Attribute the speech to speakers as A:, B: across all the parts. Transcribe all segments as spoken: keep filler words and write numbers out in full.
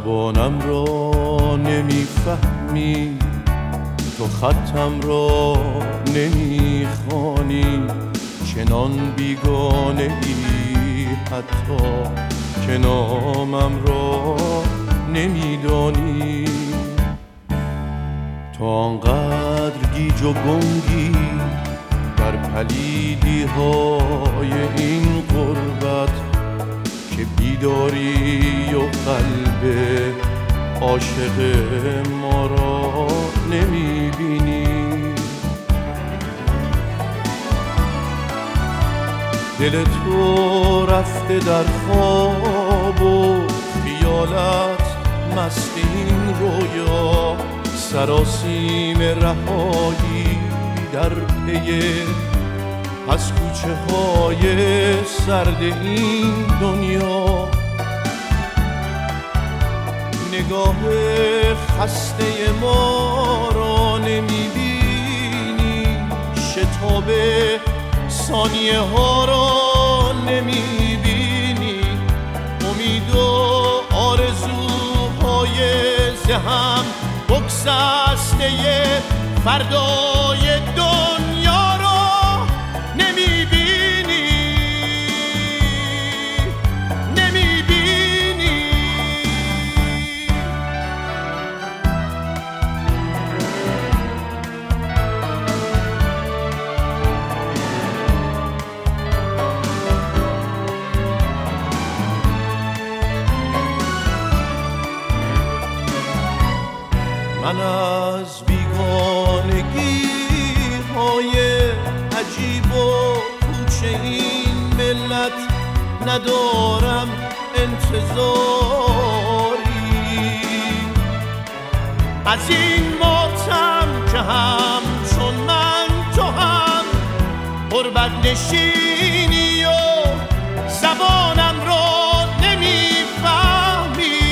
A: زبانم را نمیفهمی، تو خطم را نمیخوانی، چنان بیگانه ای حتی که نامم را نمیدانی. تو آنقدر گیج و گنگی در پلیدی های این غربت که بیداری و قلب عاشق ما را نمیبینی. دل تو رفته در خواب و خیالت مست این رویا، سراسیم رهایی در پی از کوچه های سرد این دنیا. نگاه خسته ما را نمیبینی، شتاب ثانیه ها را نمیبینی، امید و آرزوهای ذهن بگسسته فردای دنیا را نمیبینی، نمیبینی. من از بیگانگی های عجیب و پوچ این ملت ندارم انتظاری، از این ماتم که همچون من تو هم غربت نشینی و زبانم را نمیفهمی،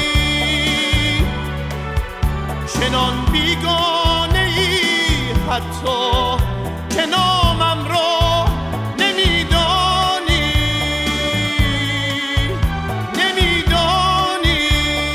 A: چنان بیگانه ای حتی که نامم را نمیدانی، نمیدانی.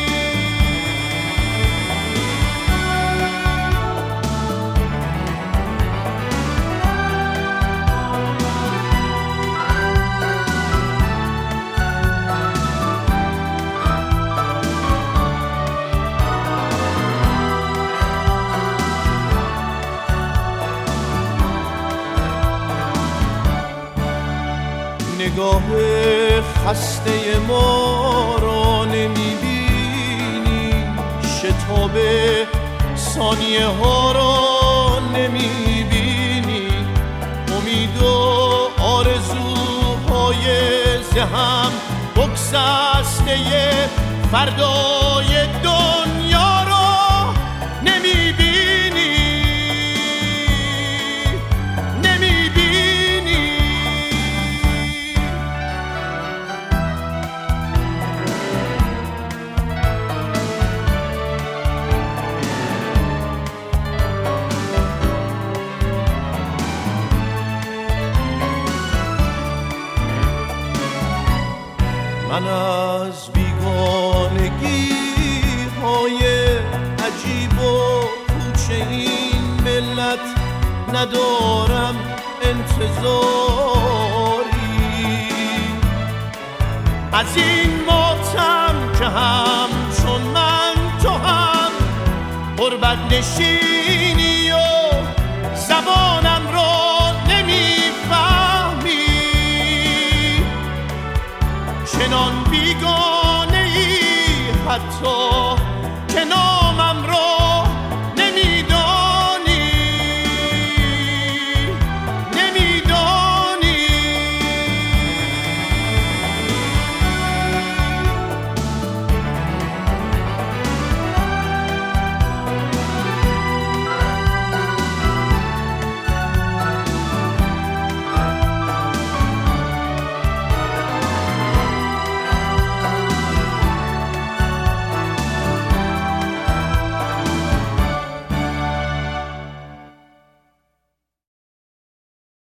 A: نگاه خسته ما را نمیبینی، شتاب ثانیه ها را نمیبینی، امید و آرزوهای ذهن بگسسته فردای دنیا را نمیبینی، نمیبینی. من از بیگانگی های عجیب و پوچ این ملت ندارم انتظاری، از این ماتم که همچون من تو هم غربت نشین